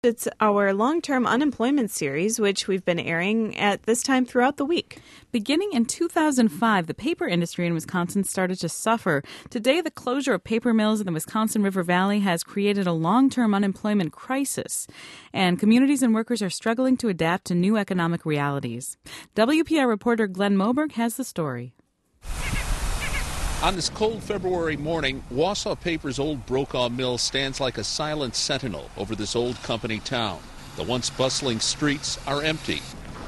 It's our long-term unemployment series, which we've been airing at this time throughout the week. Beginning in 2005, the paper industry in Wisconsin started to suffer. Today, the closure of paper mills in the Wisconsin River Valley has created a long-term unemployment crisis, and communities and workers are struggling to adapt to new economic realities. WPR reporter Glenn Moberg has the story. On this cold February morning, Wausau Paper's old Brokaw Mill stands like a silent sentinel over this old company town. The once bustling streets are empty.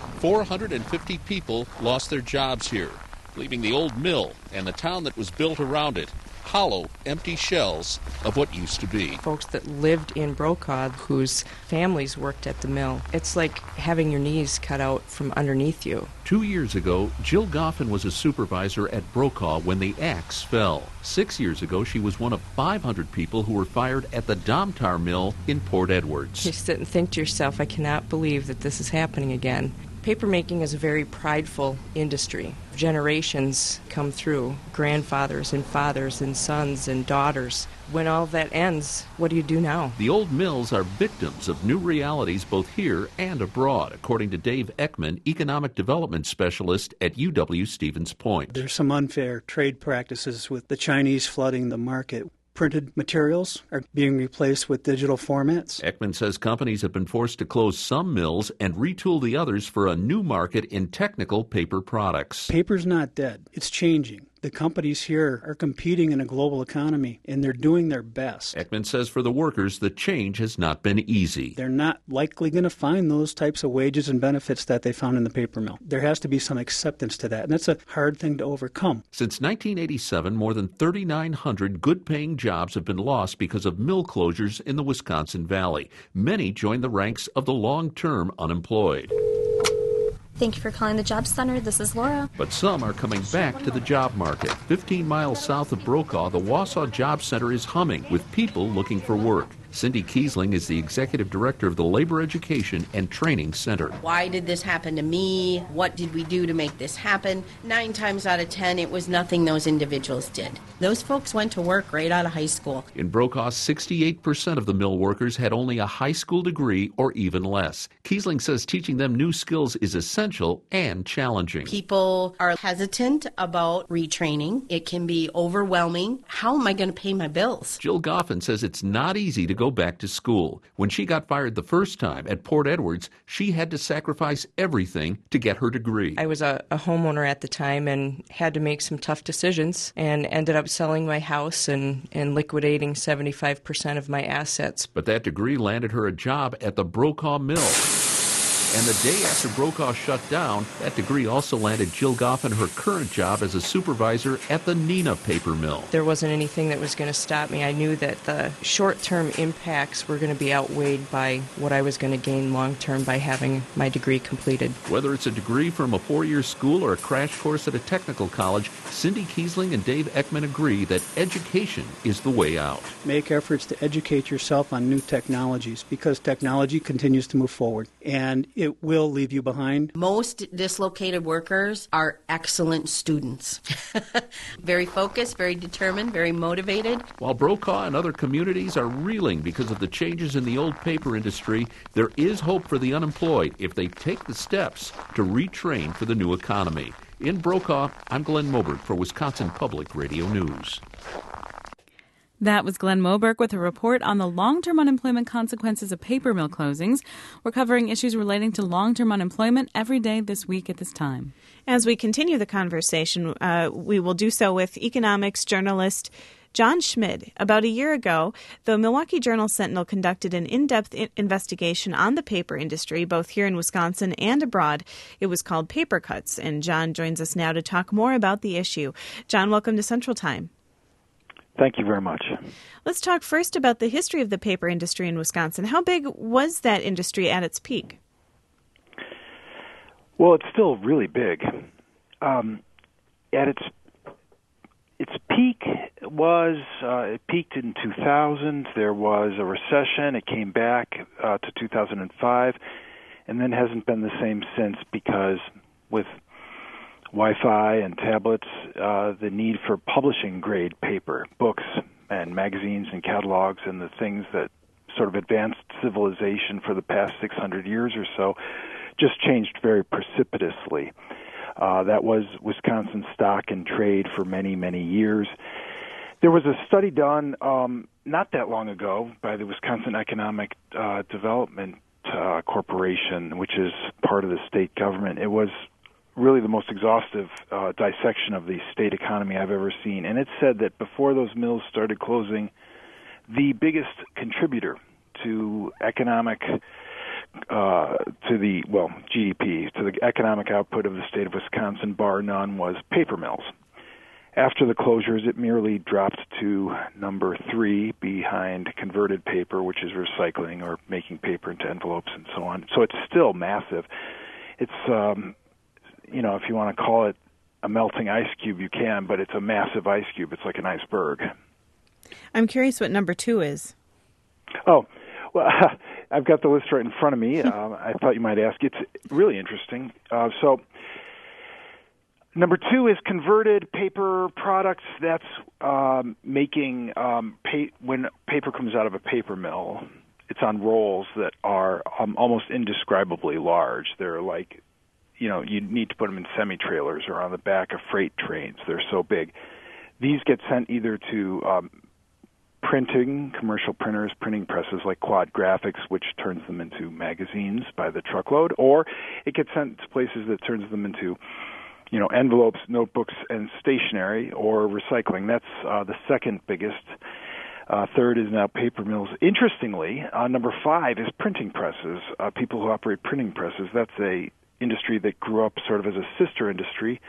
450 people lost their jobs here, leaving the old mill and the town that was built around it hollow, empty shells of what used to be. Folks that lived in Brokaw whose families worked at the mill. It's like having your knees cut out from underneath you. 2 years ago, Jill Goffin was a supervisor at Brokaw when the axe fell. 6 years ago, she was one of 500 people who were fired at the Domtar Mill in Port Edwards. You sit and think to yourself, I cannot believe that this is happening again. Papermaking is a very prideful industry. Generations come through, grandfathers and fathers and sons and daughters. When all that ends, what do you do now? The old mills are victims of new realities both here and abroad, according to Dave Ekman, economic development specialist at UW-Stevens Point. There's some unfair trade practices with the Chinese flooding the market. Printed materials are being replaced with digital formats. Ekman says companies have been forced to close some mills and retool the others for a new market in technical paper products. Paper's not dead. It's changing. The companies here are competing in a global economy, and they're doing their best. Ekman says for the workers, the change has not been easy. They're not likely going to find those types of wages and benefits that they found in the paper mill. There has to be some acceptance to that, and that's a hard thing to overcome. Since 1987, more than 3,900 good-paying jobs have been lost because of mill closures in the Wisconsin Valley. Many joined the ranks of the long-term unemployed. Thank you for calling the Job Center. This is Laura. But some are coming back to the job market. 15 miles south of Brokaw, the Wausau Job Center is humming with people looking for work. Cindy Kiesling is the executive director of the Labor Education and Training Center. Why did this happen to me? What did we do to make this happen? 9 times out of 10, it was nothing those individuals did. Those folks went to work right out of high school. In Brokaw, 68% of the mill workers had only a high school degree or even less. Kiesling says teaching them new skills is essential and challenging. People are hesitant about retraining. It can be overwhelming. How am I going to pay my bills? Jill Goffin says it's not easy to go back to school. When she got fired the first time at Port Edwards, she had to sacrifice everything to get her degree. I was a homeowner at the time and had to make some tough decisions and ended up selling my house and liquidating 75% of my assets. But that degree landed her a job at the Brokaw Mill. And the day after Brokaw shut down, that degree also landed Jill Goffin her current job as a supervisor at the Neenah Paper Mill. There wasn't anything that was going to stop me. I knew that the short-term impacts were going to be outweighed by what I was going to gain long-term by having my degree completed. Whether it's a degree from a 4-year school or a crash course at a technical college, Cindy Kiesling and Dave Ekman agree that education is the way out. Make efforts to educate yourself on new technologies because technology continues to move forward, and it will leave you behind. Most dislocated workers are excellent students. Very focused, very determined, very motivated. While Brokaw and other communities are reeling because of the changes in the old paper industry, there is hope for the unemployed if they take the steps to retrain for the new economy. In Brokaw, I'm Glenn Moberg for Wisconsin Public Radio News. That was Glenn Moberg with a report on the long-term unemployment consequences of paper mill closings. We're covering issues relating to long-term unemployment every day this week at this time. As we continue the conversation, we will do so with economics journalist John Schmid. About a year ago, the Milwaukee Journal-Sentinel conducted an in-depth investigation on the paper industry, both here in Wisconsin and abroad. It was called Paper Cuts, and John joins us now to talk more about the issue. John, welcome to Central Time. Thank you very much. Let's talk first about the history of the paper industry in Wisconsin. How big was that industry at its peak? Well, it's still really big. At its peak it peaked in 2000. There was a recession. It came back to 2005, and then hasn't been the same since because with Wi-Fi and tablets, the need for publishing grade paper, books and magazines and catalogs and the things that sort of advanced civilization for the past 600 years or so just changed very precipitously. That was Wisconsin stock and trade for many, many years. There was a study done not that long ago by the Wisconsin Economic Development Corporation, which is part of the state government. It was really the most exhaustive dissection of the state economy I've ever seen. And it said that before those mills started closing, the biggest contributor to economic GDP, to the economic output of the state of Wisconsin, bar none, was paper mills. After the closures, it merely dropped to number 3 behind converted paper, which is recycling or making paper into envelopes and so on. So it's still massive. It's, if you want to call it a melting ice cube, you can, but it's a massive ice cube. It's like an iceberg. I'm curious what number 2 is. Oh, well, I've got the list right in front of me. I thought you might ask. It's really interesting. So number 2 is converted paper products. That's making when paper comes out of a paper mill, it's on rolls that are almost indescribably large. They're like, you need to put them in semi-trailers or on the back of freight trains. They're so big. These get sent either to printing, commercial printers, printing presses like Quad Graphics, which turns them into magazines by the truckload, or it gets sent to places that turns them into envelopes, notebooks, and stationery, or recycling. That's the second biggest. Third is now paper mills. Interestingly, number 5 is printing presses. People who operate printing presses. That's a industry that grew up sort of as a sister industry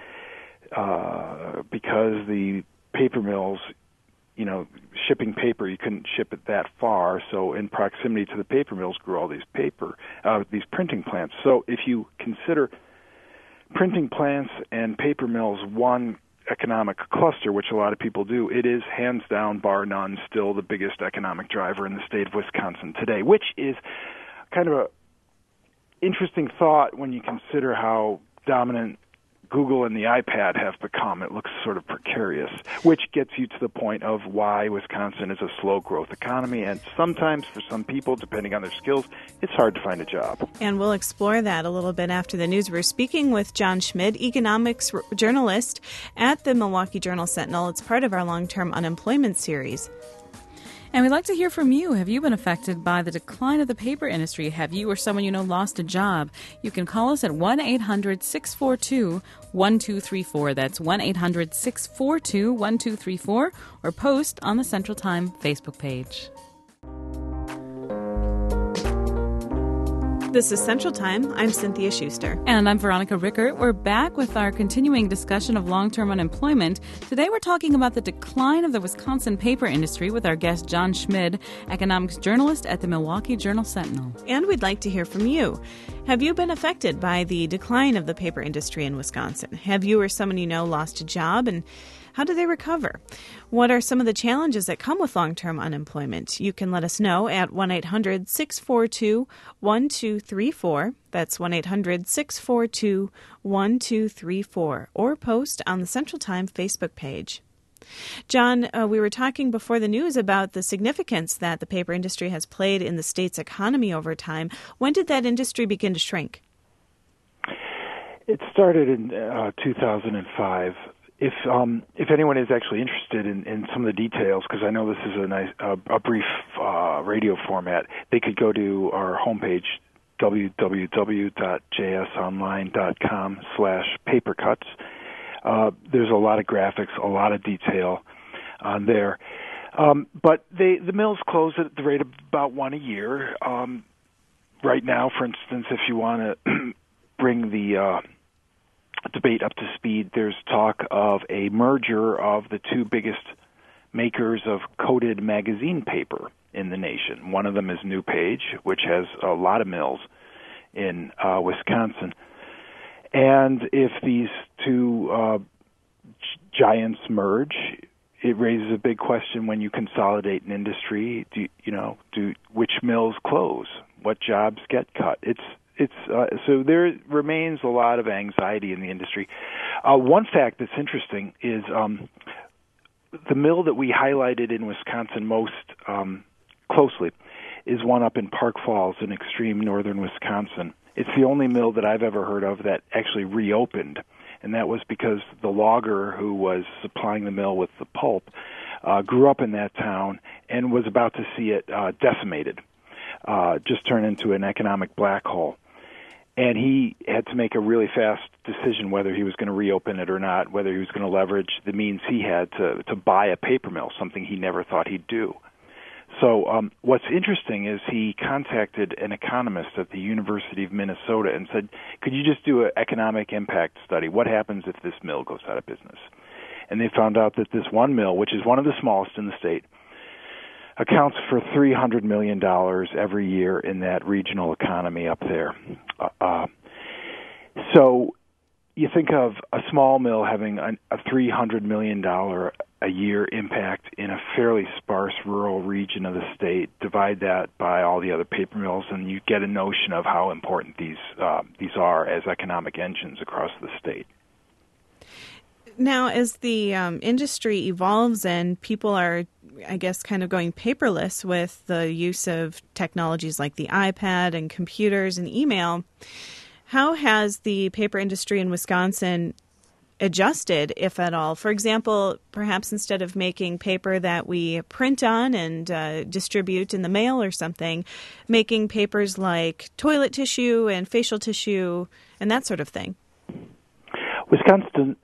because the paper mills, shipping paper, you couldn't ship it that far. So in proximity to the paper mills grew all these these printing plants. So if you consider printing plants and paper mills one economic cluster, which a lot of people do, it is hands down, bar none, still the biggest economic driver in the state of Wisconsin today, which is kind of a interesting thought when you consider how dominant Google and the iPad have become. It looks sort of precarious, which gets you to the point of why Wisconsin is a slow-growth economy, and sometimes for some people, depending on their skills, it's hard to find a job. And we'll explore that a little bit after the news. We're speaking with John Schmid, economics journalist at the Milwaukee Journal-Sentinel. It's part of our long-term unemployment series. And we'd like to hear from you. Have you been affected by the decline of the paper industry? Have you or someone you know lost a job? You can call us at 1-800-642-1234. That's 1-800-642-1234, or post on the Central Time Facebook page. This is Central Time. I'm Cynthia Schuster. And I'm Veronica Rickert. We're back with our continuing discussion of long-term unemployment. Today we're talking about the decline of the Wisconsin paper industry with our guest John Schmid, economics journalist at the Milwaukee Journal-Sentinel. And we'd like to hear from you. Have you been affected by the decline of the paper industry in Wisconsin? Have you or someone you know lost a job, and how do they recover? What are some of the challenges that come with long-term unemployment? You can let us know at 1-800-642-1234. That's 1-800-642-1234. Or post on the Central Time Facebook page. John, we were talking before the news about the significance that the paper industry has played in the state's economy over time. When did that industry begin to shrink? It started in 2005. If anyone is actually interested in some of the details, because I know this is a brief radio format, they could go to our homepage, www.jsonline.com/papercuts. There's a lot of graphics, a lot of detail on there. But the mills close at the rate of about one a year. Right now, for instance, if you want to bring the debate up to speed, there's talk of a merger of the two biggest makers of coated magazine paper in the nation. One of them is NewPage, which has a lot of mills in Wisconsin. And if these two giants merge, it raises a big question when you consolidate an industry. Which mills close? What jobs get cut? So there remains a lot of anxiety in the industry. One fact that's interesting is the mill that we highlighted in Wisconsin most closely is one up in Park Falls in extreme northern Wisconsin. It's the only mill that I've ever heard of that actually reopened, and that was because the logger who was supplying the mill with the pulp grew up in that town and was about to see it decimated, just turn into an economic black hole. And he had to make a really fast decision whether he was going to reopen it or not, whether he was going to leverage the means he had to buy a paper mill, something he never thought he'd do. So what's interesting is he contacted an economist at the University of Minnesota and said, could you just do an economic impact study? What happens if this mill goes out of business? And they found out that this one mill, which is one of the smallest in the state, accounts for $300 million every year in that regional economy up there. So you think of a small mill having a $300 million a year impact in a fairly sparse rural region of the state. Divide that by all the other paper mills, and you get a notion of how important these are as economic engines across the state. Now, as the industry evolves and people are, I guess, kind of going paperless with the use of technologies like the iPad and computers and email, how has the paper industry in Wisconsin adjusted, if at all? For example, perhaps instead of making paper that we print on and distribute in the mail or something, making papers like toilet tissue and facial tissue and that sort of thing. Wisconsin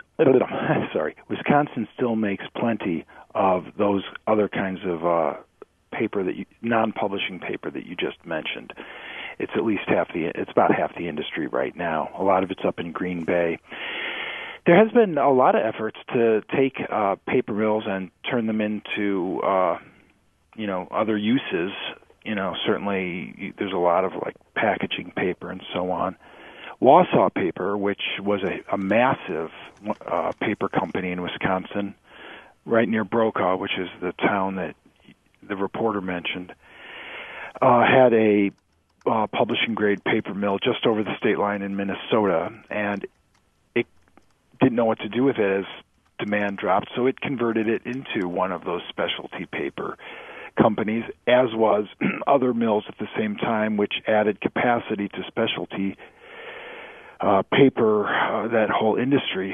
still makes plenty of those other kinds of paper non-publishing paper that you just mentioned. It's at least it's about half the industry right now. A lot of it's up in Green Bay. There has been a lot of efforts to take paper mills and turn them into other uses. Certainly there's a lot of like packaging paper and so on. Wausau Paper, which was a massive paper company in Wisconsin, right near Brokaw, which is the town that the reporter mentioned, had a publishing-grade paper mill just over the state line in Minnesota, and it didn't know what to do with it as demand dropped, so it converted it into one of those specialty paper companies, as was other mills at the same time, which added capacity to specialty paper, that whole industry.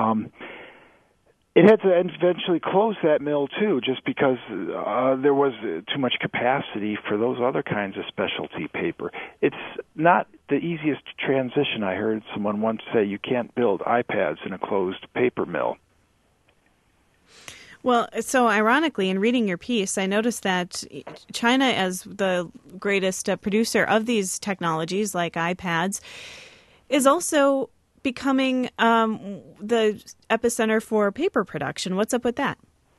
It had to eventually close that mill, too, just because there was too much capacity for those other kinds of specialty paper. It's not the easiest transition. I heard someone once say you can't build iPads in a closed paper mill. Well, so ironically, in reading your piece, I noticed that China, as the greatest producer of these technologies like iPads, is also becoming the epicenter for paper production. What's up with that?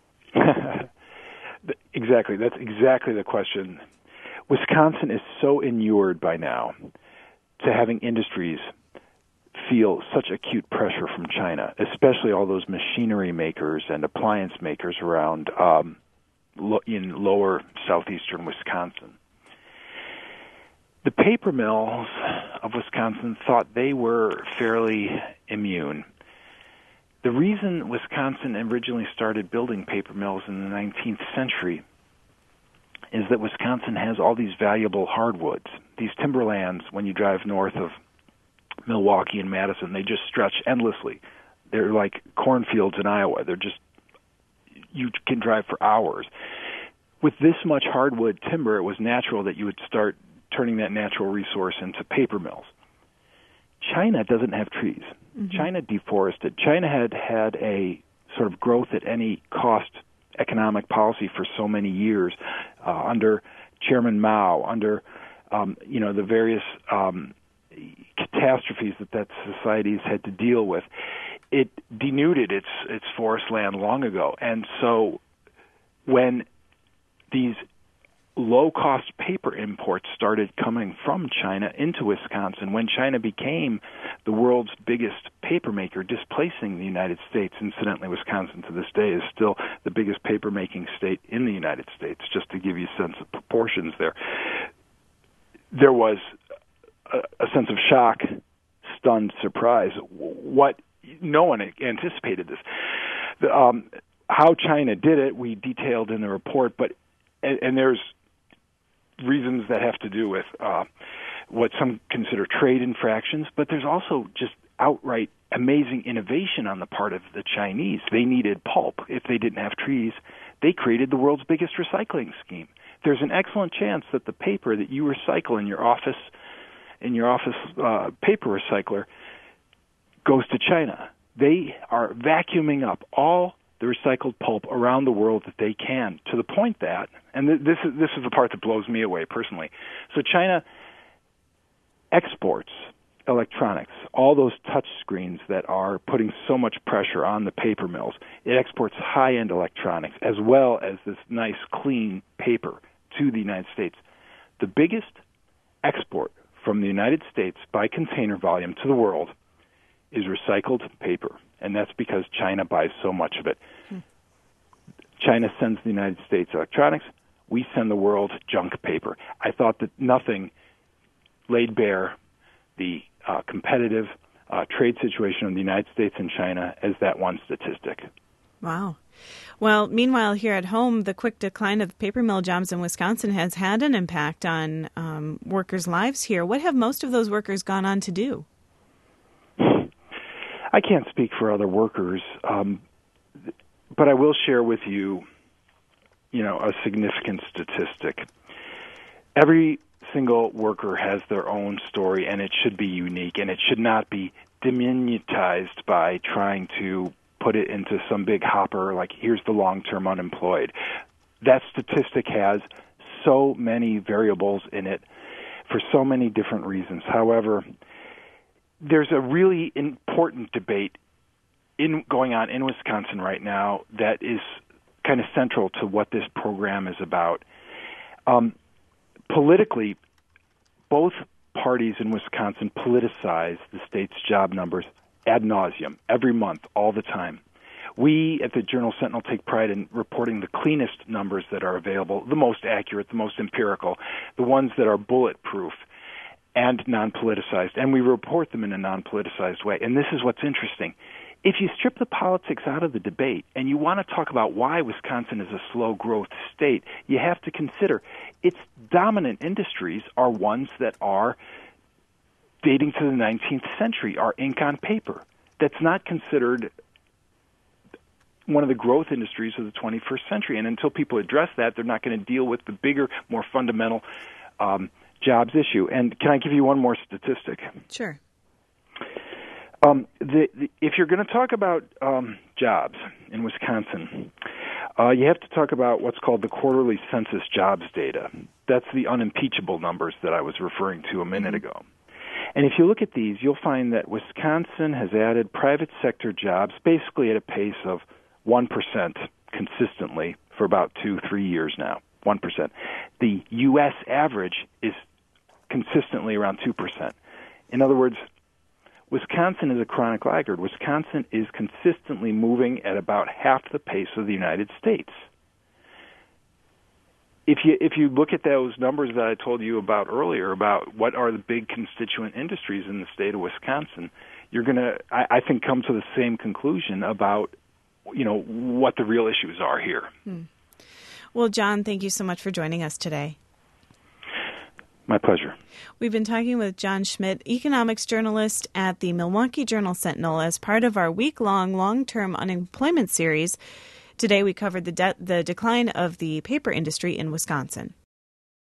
Exactly. That's exactly the question. Wisconsin is so inured by now to having industries feel such acute pressure from China, especially all those machinery makers and appliance makers around in lower southeastern Wisconsin. The paper mills of Wisconsin thought they were fairly immune. The reason Wisconsin originally started building paper mills in the 19th century is that Wisconsin has all these valuable hardwoods. These timberlands, when you drive north of Milwaukee and Madison, they just stretch endlessly. They're like cornfields in Iowa. You can drive for hours. With this much hardwood timber, it was natural that you would start turning that natural resource into paper mills. China doesn't have trees. Mm-hmm. China deforested. China had a sort of growth at any cost economic policy for so many years under Chairman Mao, under the various catastrophes that societies had to deal with. It denuded its forest land long ago, and so when these low-cost paper imports started coming from China into Wisconsin, when China became the world's biggest paper maker, displacing the United States. Incidentally, Wisconsin to this day is still the biggest paper-making state in the United States, just to give you a sense of proportions there. There was a sense of shock, stunned surprise. No one anticipated this. How China did it, we detailed in the report, and there's reasons that have to do with what some consider trade infractions, but there's also just outright amazing innovation on the part of the Chinese. They needed pulp. If they didn't have trees, they created the world's biggest recycling scheme. There's an excellent chance that the paper that you recycle in your office paper recycler goes to China. They are vacuuming up all the recycled pulp around the world that they can, to the point that, and this is the part that blows me away personally. So China exports electronics, all those touch screens that are putting so much pressure on the paper mills. It exports high-end electronics as well as this nice, clean paper to the United States. The biggest export from the United States by container volume to the world is recycled paper, and that's because China buys so much of it. China sends the United States electronics. We send the world junk paper. I thought that nothing laid bare the competitive trade situation of the United States and China as that one statistic. Wow. Well, meanwhile, here at home, the quick decline of paper mill jobs in Wisconsin has had an impact on workers' lives here. What have most of those workers gone on to do? I can't speak for other workers, but I will share with you, a significant statistic. Every single worker has their own story, and it should be unique, and it should not be diminutized by trying to put it into some big hopper like, here's the long-term unemployed. That statistic has so many variables in it for so many different reasons. However, there's a really important debate going on in Wisconsin right now that is kind of central to what this program is about. Politically, both parties in Wisconsin politicize the state's job numbers ad nauseum, every month, all the time. We at the Journal-Sentinel take pride in reporting the cleanest numbers that are available, the most accurate, the most empirical, the ones that are bulletproof and non-politicized, and we report them in a non-politicized way. And this is what's interesting. If you strip the politics out of the debate and you want to talk about why Wisconsin is a slow-growth state, you have to consider its dominant industries are ones that are dating to the 19th century, are ink on paper. That's not considered one of the growth industries of the 21st century. And until people address that, they're not going to deal with the bigger, more fundamental jobs issue. And can I give you one more statistic? Sure. If you're going to talk about jobs in Wisconsin, you have to talk about what's called the quarterly census jobs data. That's the unimpeachable numbers that I was referring to a minute ago. And if you look at these, you'll find that Wisconsin has added private sector jobs basically at a pace of 1% consistently for about 2-3 years now, 1%. The U.S. average is consistently around 2%. In other words, Wisconsin is a chronic laggard. Wisconsin is consistently moving at about half the pace of the United States. If you look at those numbers that I told you about earlier about what are the big constituent industries in the state of Wisconsin, you're going to, I think, come to the same conclusion about, what the real issues are here. Well, John, thank you so much for joining us today. My pleasure. We've been talking with John Schmidt, economics journalist at the Milwaukee Journal-Sentinel, as part of our week-long long-term unemployment series. Today we covered the decline of the paper industry in Wisconsin.